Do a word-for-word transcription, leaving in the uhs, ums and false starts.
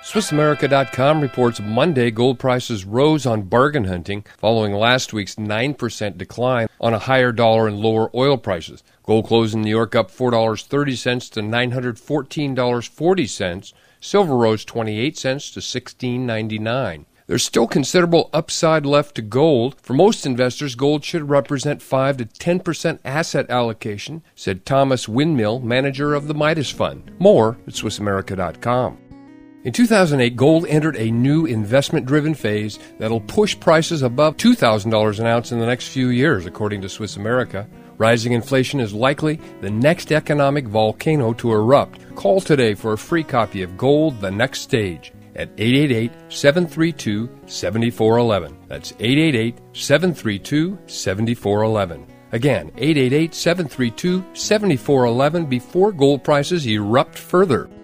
Swiss America dot com reports Monday gold prices rose on bargain hunting following last week's nine percent decline on a higher dollar and lower oil prices. Gold closed in New York up four dollars and thirty cents to nine hundred fourteen dollars and forty cents. Silver rose twenty-eight cents to sixteen ninety-nine. There's still considerable upside left to gold. For most investors, gold should represent five to ten percent asset allocation, said Thomas Windmill, manager of the Midas Fund. More at Swiss America dot com. In two thousand eight, gold entered a new investment-driven phase that'll push prices above two thousand dollars an ounce in the next few years, according to Swiss America. Rising inflation is likely the next economic volcano to erupt. Call today for a free copy of Gold: The Next Stage at eight eight eight, seven three two, seven four one one. That's eight eight eight, seven three two, seven four one one. Again, eight eight eight, seven three two, seven four one one before gold prices erupt further.